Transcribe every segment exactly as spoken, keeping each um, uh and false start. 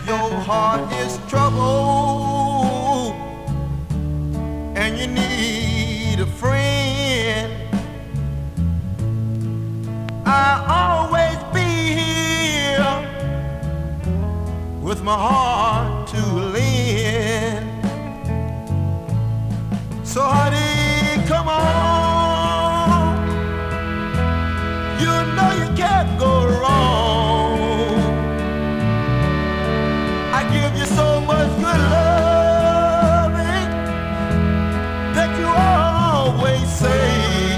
your heart is troubled and you need a friend, I'll always be here with my heart to lend. So honey, come on, you know you can't go wrong. I give you so much good loving that you always say,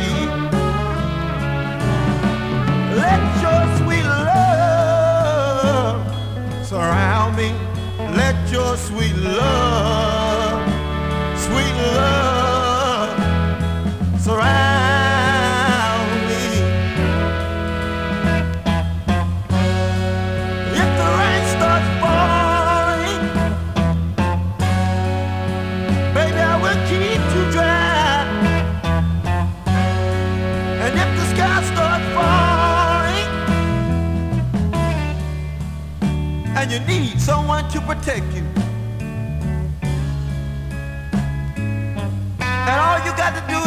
let your sweet love surround me. Let your sweet love, sweet love surround me. If the rain starts falling, baby, I will keep you dry. And if the sky starts falling and you need someone to protect you, and all you got to do